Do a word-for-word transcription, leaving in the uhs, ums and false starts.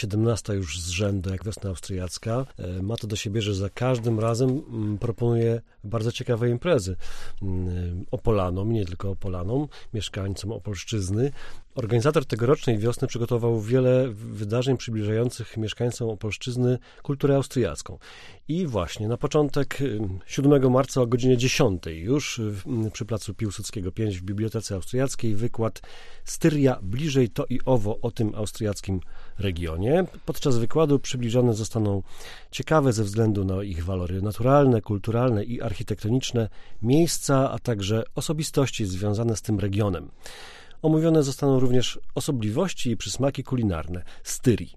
siedemnasta już z rzędu, jak wiosna austriacka. Ma to do siebie, że za każdym razem proponuje bardzo ciekawe imprezy Opolanom, nie tylko Opolanom, mieszkańcom Opolszczyzny. Organizator tegorocznej wiosny przygotował wiele wydarzeń przybliżających mieszkańcom Opolszczyzny kulturę austriacką. I właśnie na początek siódmego marca o godzinie dziesiątej już przy placu Piłsudskiego pięć w Bibliotece Austriackiej wykład Styria bliżej to i owo o tym austriackim regionie. Podczas wykładu przybliżone zostaną ciekawe ze względu na ich walory naturalne, kulturalne i architektoniczne miejsca, a także osobistości związane z tym regionem. Omówione zostaną również osobliwości i przysmaki kulinarne Styrii.